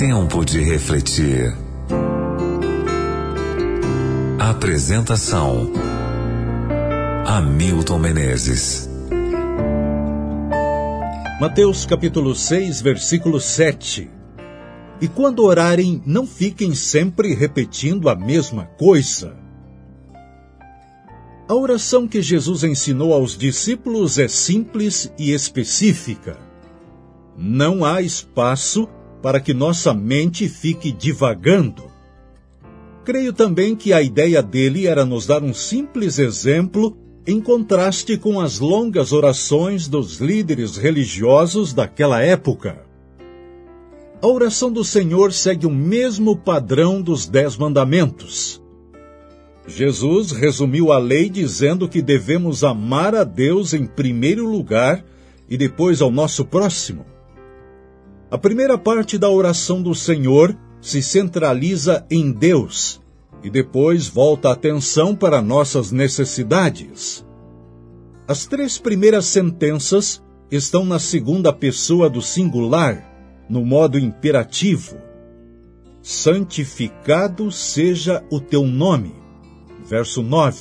Tempo de refletir. Apresentação: Hamilton Menezes. Mateus capítulo 6, versículo 7. E quando orarem, não fiquem sempre repetindo a mesma coisa. A oração que Jesus ensinou aos discípulos é simples e específica. Não há espaço para que nossa mente fique divagando. Creio também que a ideia dele era nos dar um simples exemplo em contraste com as longas orações dos líderes religiosos daquela época. A oração do Senhor segue o mesmo padrão dos 10 mandamentos. Jesus resumiu a lei dizendo que devemos amar a Deus em primeiro lugar e depois ao nosso próximo. A primeira parte da oração do Senhor se centraliza em Deus e depois volta a atenção para nossas necessidades. As 3 primeiras sentenças estão na segunda pessoa do singular, no modo imperativo. Santificado seja o teu nome. Verso 9.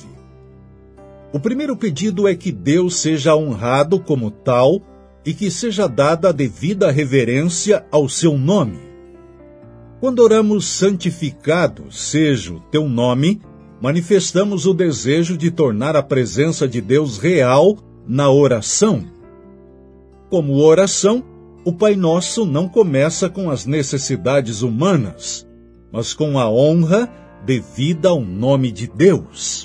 O primeiro pedido é que Deus seja honrado como tal e que seja dada a devida reverência ao seu nome. Quando oramos santificado seja o teu nome, manifestamos o desejo de tornar a presença de Deus real na oração. Como oração, o Pai Nosso não começa com as necessidades humanas, mas com a honra devida ao nome de Deus.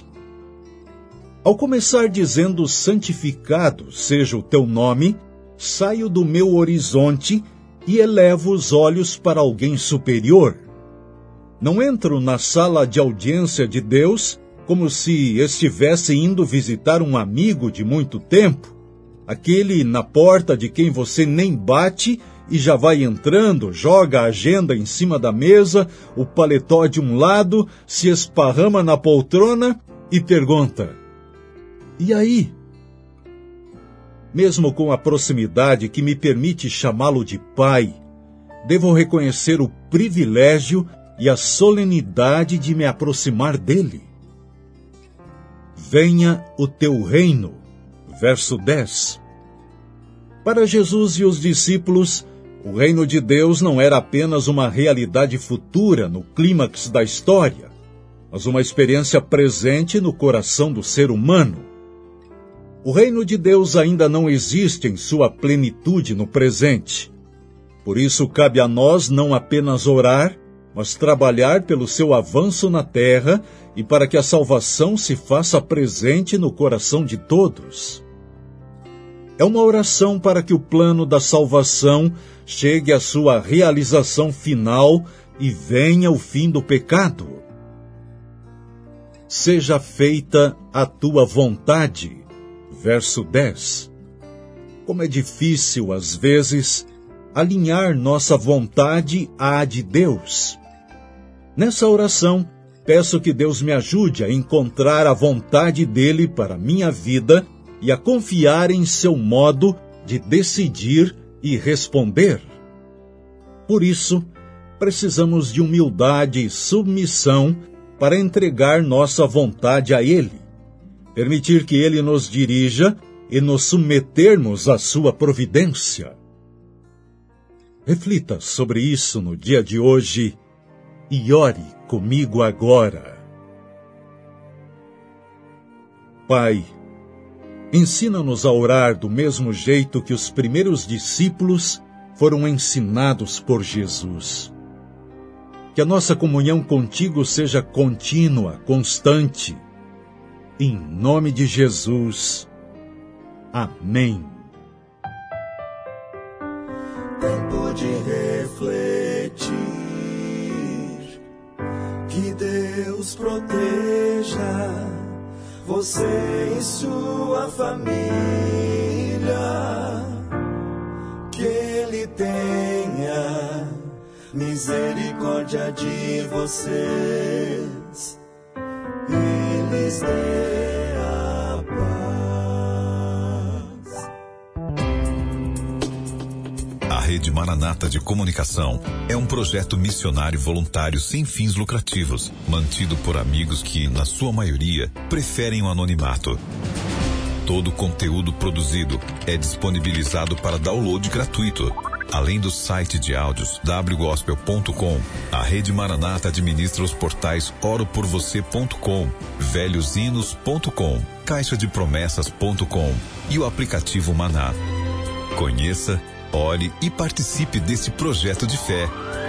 Ao começar dizendo santificado seja o teu nome, saio do meu horizonte e elevo os olhos para alguém superior. Não entro na sala de audiência de Deus como se estivesse indo visitar um amigo de muito tempo, aquele na porta de quem você nem bate e já vai entrando, joga a agenda em cima da mesa, o paletó de um lado, se esparrama na poltrona e pergunta: e aí? Mesmo com a proximidade que me permite chamá-lo de pai, devo reconhecer o privilégio e a solenidade de me aproximar dele. Venha o teu reino. Verso 10. Para Jesus e os discípulos, o reino de Deus não era apenas uma realidade futura no clímax da história, mas uma experiência presente no coração do ser humano. O reino de Deus ainda não existe em sua plenitude no presente. Por isso, cabe a nós não apenas orar, mas trabalhar pelo seu avanço na terra e para que a salvação se faça presente no coração de todos. É uma oração para que o plano da salvação chegue à sua realização final e venha o fim do pecado. Seja feita a tua vontade. Verso 10. Como é difícil, às vezes, alinhar nossa vontade à de Deus. Nessa oração, peço que Deus me ajude a encontrar a vontade dele para a minha vida e a confiar em seu modo de decidir e responder. Por isso, precisamos de humildade e submissão para entregar nossa vontade a ele, permitir que ele nos dirija e nos submetermos à sua providência. Reflita sobre isso no dia de hoje e ore comigo agora. Pai, ensina-nos a orar do mesmo jeito que os primeiros discípulos foram ensinados por Jesus. Que a nossa comunhão contigo seja contínua, constante. Em nome de Jesus. Amém. Tempo de refletir. Que Deus proteja você e sua família. Que Ele tenha misericórdia de vocês. Eles dê a paz. A Rede Maranata de Comunicação é um projeto missionário voluntário sem fins lucrativos, mantido por amigos que, na sua maioria, preferem o anonimato. Todo o conteúdo produzido é disponibilizado para download gratuito. Além do site de áudios wgospel.com, a Rede Maranata administra os portais oroporvocê.com, velhosinos.com, caixadepromessas.com e o aplicativo Maná. Conheça, ore e participe desse projeto de fé.